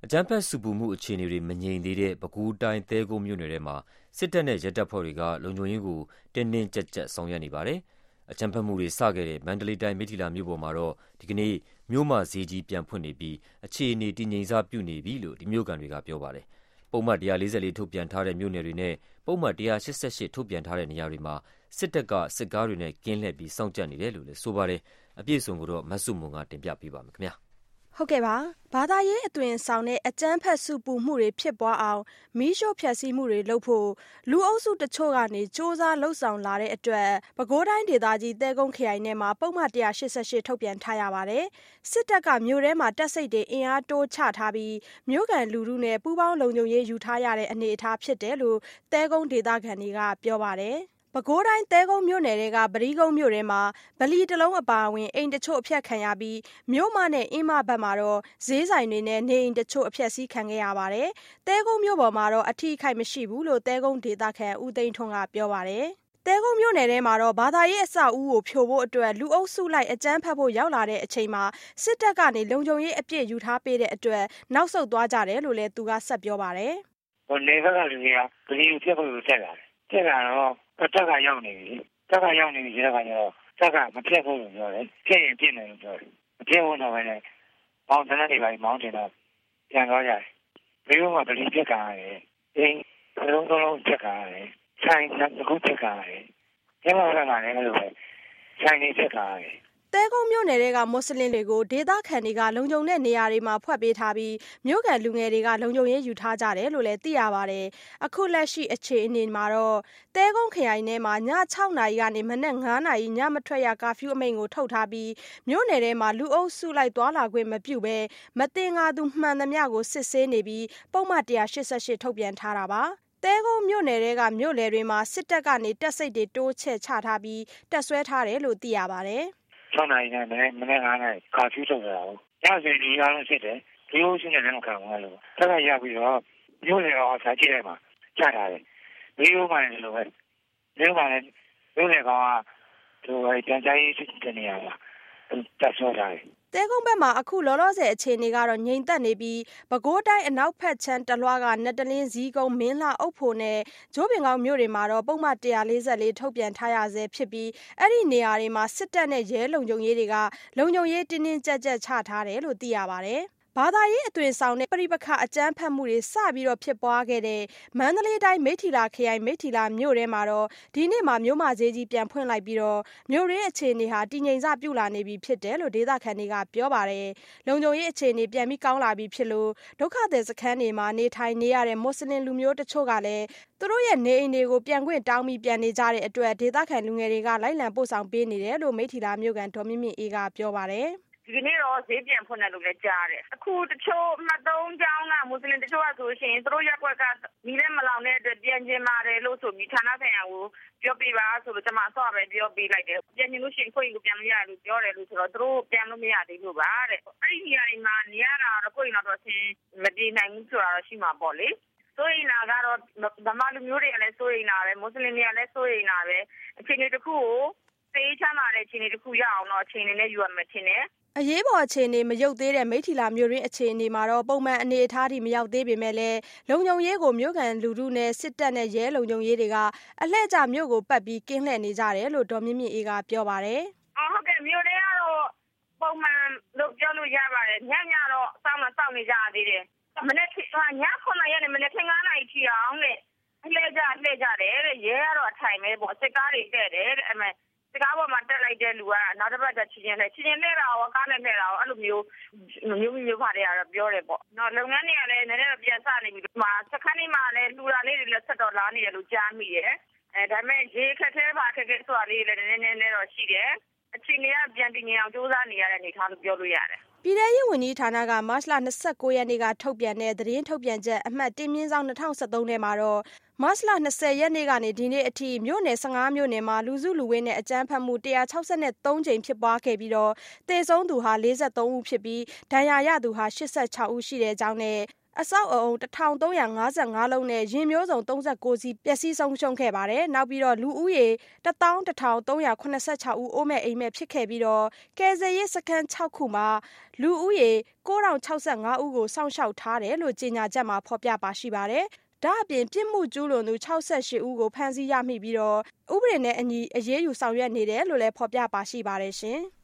ကြမ်းဖက်ဆူပူမှုအခြေအနေတွေမငြိမ်သေးတဲ့ပဲခူးတိုင်းသဲကုန်းမြို့နယ်ထဲမှာစစ်တပ်နဲ့ရဲတပ်ဖွဲ့တွေကလုံခြုံရေးကိုတင်းတင်းကျပ်ကျပ်ဆောင်ရွက်နေပါတယ်။အကြမ်းဖက်မှုတွေစခဲ့တဲ့မန္တလေးတိုင်းမိထီလာမြို့ပေါ်မှာတော့ဒီကနေ့မြို့မဈေးကြီးပြန်ဖွင့်နေပြီးအခြေအနေတည်ငြိမ်စပြုနေပြီလို့မြို့ခံတွေကပြောပါတယ်။ပုဒ်မ144ထုတ်ပြန်ထားတဲ့မြို့နယ်တွေနဲ့ပုဒ်မ188ထုတ်ပြန်ထားတဲ့နေရာတွေမှာစစ်တပ်ကစစ်ကားတွေနဲ့ကင်းလှည့်ပြီးစောင့်ကြပ်နေတယ်လို့လည်းဆိုပါတယ်။အပြည့်အစုံကိုတော့မဆုမွန်ကတင်ပြပေးပါမယ်ခင်ဗျာ။ဟုတ်ကဲ့ပါဘာသာရေးအသွင်ဆောင်တဲ့အကြမ်းဖက်စုပူမှုတွေဖြစ်ပွားအောင်မီးရှို့ဖျက်ဆီးမှုတွေလုပ်ဖို့လူအုပ်စုတချို့ကနေစ조사လှုပ်ဆောင်လာတဲ့အတွက်ပဲခူးတိုင်းဒေသကြီးသဲကုန်းခရိုင်ထဲမှာပုံမှန်188ထုတ်ပြန်ထားရပါတယ်စစ်တပ်ကမြို့ထဲမှာတပ်စိတ်တွေအင်အားတိုးချထားပြီးမြို့ကန်လူထုနဲ့ပူးပေါင်းလုံခြုံရေးယူထားရတဲ့အနေအထားဖြစ်တယ်လို့သဲကုန်းဒေသခံတွေကပြောပါတယ်ပဲခူးတိုင်းသဲကုန်းမြို့နယ်တွေကပရိကုန်းမြို့ထဲမှာဗလီတလုံးအပါအဝင်အိမ်တချို့အဖျက်ခံရပြီးမြို့မနဲ့အင်းမဘက်မှာတော့ဈေးဆိုင်တွေနဲ့နေအိမ်တချို့အဖျက်ဆီးခံခဲ့ရပါတယ်။သဲကုန်းမြို့ပေါ်မှာတော့အထီးအခိုက်မရှိဘူးလို့သဲကုန်းဒေသခံဦးသိန်းထွန်းကပြောပါတယ်။သဲကုန်းမြို့နယ်ထဲမှာတော့ဘာသာရေးအဆောက်အဦကိုဖြိုဖို့အတွက်လူအုပ်စုလိုက်အကြမ်းဖက်ဖို့ရောက်လာတဲ့အချိန်မှာစစ်တပ်ကနေလုံခြုံရေးအပြည့်ယူထားပေးတဲ့အတွက်နောက်ဆုတ်သွားကြတယ်လို့လည်းသူကဆက်ပြောပါတယ်။ဟိုနေဘက်ကလူတွေကဗလီကိုဖျက်ဖို့တက်လာတယ်။တက်လာတော့တက်ကရောက်နေပြီတက်ကရောက်နေပြီဒီကကျတော့တက်ကမပြတ်ဘူးလို့ပြောတယ်ပြည့်ရင်ပြည့်တယ်လို့ပြောတယ်မပြတ်ဘူးတော့ပဲနဲ့မောင်တန်းတွေပါမောင်းတင်တော့ပြန်သွားကြတယ်ဘယ်လိုမှဗလီပြတ်ကားရတယ်အင်းလုံးပြတ်ကားရတယ်ဆိုင်ကခုပြတ်ကားရတယ်ကျမကလည်းအဲ့လိုပဲဆိုင်နေပြတ်ကားရတယ်သဲကုန်းမြို့နယ်တွေကမွတ်စလင်တွေကိုဒေသခံတွေကလုံခြုံတဲ့နေရာတွေမှာဖွက်ပေးထားပြီးမြို့ကန်လူငယ်တွေကလုံခြုံရေးယူထားကြတယ်လို့လည်းသိရပါတယ်။အခုလက်ရှိအခြေအနေမှာတော့သဲကုန်းခရိုင်ထဲမှာည6နာရီကနေမနက်9နာရီညမထွက်ရကာဖျူးအမိန့်ကိုထုတ်ထားပြီးမြို့နယ်ထဲမှာလူအုပ်စုလိုက်သွားလာခွင့်မပြုဘဲမတင်ငါသူမှန်သမျှကိုစစ်ဆေးနေပြီးပုံမှန်188ထုတ်ပြန်ထားတာပါ။သဲကုန်းမြို့နယ်တွေကမြို့လယ်တွေမှာစစ်တပ်ကနေတပ်စိတ်တွေတိုးချဲ့ချထားပြီးတပ်ဆွဲထားတယ်လို့သိရပါတယ်။ 6နာရီနဲ့မနေ့9နာရီကာဖျူးထုတ်ကြတာဟုတ်ညစဉ်ဒီအားလုံးဖြစ်တယ်ဒီလိုရှိနေတယ်မခံဘူးလို့တက်ကရပြီးတော့မျိုးလေအောင်စာကြည့်လိုက်မှာကြားထားတယ်ဒီလိုမှလည်းလိုပဲဒီလိုမှလည်းမျိုးလေကောင်ကသူပြန်ကြရေးတဲ့နေရာမှာတက်ဆောထားတယ်သဲကုန်းဘက်မှာအခုလောလောဆယ်အခြေအနေကတော့ငြိမ်သက်နေပြီးပဲခူးတိုင်းအနောက်ဖက်ချမ်းတလွှားကနတလင်းဇီးကုန်းမင်းလှအုပ်ဖို့နဲ့ဂျိုးပင်ကောင်းမြို့တွေမှာတော့ပုံမှန်144ထုတ်ပြန်ထားရဆဲဖြစ်ပြီးအဲ့ဒီနေရာတွေမှာစစ်တပ်နဲ့ရဲလုံခြုံရေးတွေကလုံခြုံရေးတင်းတင်းကြပ်ကြပ်ချထားတယ်လို့သိရပါတယ်ဘာသာရေးအသွင်ဆောင်တဲ့ပရိပခအကြမ်းဖက်မှုတွေစပြီးတော့ဖြစ်ပွားခဲ့တဲ့မန္တလေးတိုင်းမိထီလာခရိုင်မိထီလာမြို့ထဲမှာတော့ဒီနေ့မှာမြို့မဈေးကြီးပြန်ဖွင့်လိုက်ပြီးတော့မြို့ရင်းအခြေအနေဟာတည်ငြိမ်စပြုလာနေပြီဖြစ်တယ်လို့ဒေသခံတွေကပြောပါတယ်လုံခြုံရေးအခြေအနေပြန်ပြီးကောင်းလာပြီဖြစ်လို့ဒုက္ခသည်စခန်းတွေမှာနေထိုင်နေရတဲ့မွတ်စလင်လူမျိုးတချို့ကလည်းသူတို့ရဲ့နေအိမ်တွေကိုပြန်ခွင့်တောင်းပြီးပြန်နေကြတဲ့အတွက်ဒေသခံလူငယ်တွေကလိုက်လံပို့ဆောင်ပေးနေတယ်လို့မိထီလာမြို့ကန်ဒေါ်မြင့်မြင့်အေးကပြောပါတယ်ဒီနေ့တော့ဈေးပြန်ဖွင့်တယ်လို့လည်းကြားတယ်။အခုတချို့မှတ်သုံးကျောင်းကမွတ်စလင်တချို့ကဆိုရှင်သူတို့ရက်ွက်ကမိလည်းမလောင်တဲ့အတွက်ပြန်ကျင်ပါတယ်လို့ဆိုပြီးဌာနဆိုင်ရာကိုပြောပြပါဆိုလို့ကျွန်မအစောပဲပြောပေးလိုက်တယ်။ပြန်ကျင်လို့ရှိရင်ခွင့်ကိုပြန်မရလို့ပြောတယ်လို့ဆိုတော့သူတို့ပြန်လို့မရသေးလို့ပါတဲ့။အဲ့ဒီနေရာတွေမှာနေရတာတော့ကိုယ်တော့ဆင်းမတည်နိုင်ဘူးဆိုတာတော့ရှိမှာပေါ့လေ။ဆိုရင်လာကတော့ဗမာလူမျိုးတွေကလည်းဆိုရင်လာပဲမွတ်စလင်တွေကလည်းဆိုရင်လာပဲအခြေအနေတစ်ခုကိုသိချမ်းသာတဲ့အခြေအနေတစ်ခုရအောင်တော့အခြေအနေနဲ့ယူရမှထင်တယ်အရေးပေါ်အခြေအနေမရုပ်သေးတဲ့မိထီလာမြို့ရင်းအခြေအနေမှာတော့ပုံမှန်အနေအထားထိမရောက်သေးပေမဲ့လည်းလုံခြုံရေးကိုမြို့ကန်လူထုနဲ့စစ်တပ်နဲ့ရဲလုံခြုံရေးတွေကအလှည့်ကျမြို့ကိုပတ်ပြီးကင်းလှည့်နေကြတယ်လို့ဒေါ်မြင့်မြင့်အေးကပြောပါတယ်။ဟုတ်ကဲ့မြို့ထဲကတော့ပုံမှန်လို့ပြောလို့ရပါတယ်။ညတော့စောင့်နေကြသေးတယ်။မနေ့ည9ရက်နဲ့မနေ့9နာရီထိအောင်နဲ့လှည့်ကြတယ်တဲ့ရဲကတော့အထိုင်ပဲပေါ့စစ်ကားတွေတက်တယ်တဲ့အမေစကားပေါ်မှာတက်လိုက်တဲ့လူကနောက်တစ်ပတ်ကျချင်းလဲတာရောကားနဲ့လဲတာရောအဲ့လိုမျိုးဖားတွေကတော့ပြောတယ်ပေါ့နော်လုပ်ငန်းတွေကလည်းနည်းနည်းပြန်စနေပြီမှာစခန်းတွေမှာလည်းလူလာလေးတွေလည်းဆက်တော်လာနေတယ်လို့ကြားမိတယ်ဒါပေမဲ့ရေခက်ခဲဆိုတာလေးလည်းနည်းနည်းတော့ရှိတယ်အခြေအနေကပြန်တည်ငြိမ်အောင်စူးစမ်းနေရတဲ့အနေအထားလို့ပြောလို့ရတယ်ပြည်ထောင်စုဝန်ကြီးဌာနကမတ်လ29ရက်နေ့ကထုတ်ပြန်တဲ့သတင်းထုတ်ပြန်ချက်အမှတ်1/2013ထဲမှာတော့မတ်လ20ရက်နေ့ကနေဒီနေ့အထိမြို့နယ်15မြို့နယ်မှာလူစုလူဝေးနဲ့အကြမ်းဖက်မှု163ကြိမ်ဖြစ်ပွားခဲ့ပြီးတော့သေဆုံးသူဟာ43ဦးဖြစ်ပြီးဒဏ်ရာရသူဟာ86ဦးရှိတဲ့အကြောင်းနဲ့အဆောက်အအုံ1355လုံးနဲ့ယာဉ်မျိုးစုံ39စီးပျက်စီးဆုံးရှုံးခဲ့ပါတယ်။နောက်ပြီးတော့လူဦးရေ11386 ဦးအိုးမဲ့အိမ်မဲ့ဖြစ်ခဲ့ပြီးတော့ကယ်ဆယ်ရေးစခန်း6ခုမှာလူဦးရေ9065ဦးကိုစောင့်ရှောက်ထားတယ်လို့ကြေညာချက်မှာဖော်ပြပါရှိပါတယ်။ဒါအပြင်ပြစ်မှုကျူးလွန်သူ68ဦးကိုဖမ်းဆီးရမိပြီးတော့ဥပဒေနဲ့အညီအရေးယူဆောင်ရွက်နေတယ်လို့လည်းဖော်ပြပါရှိပါတယ်ရှင်။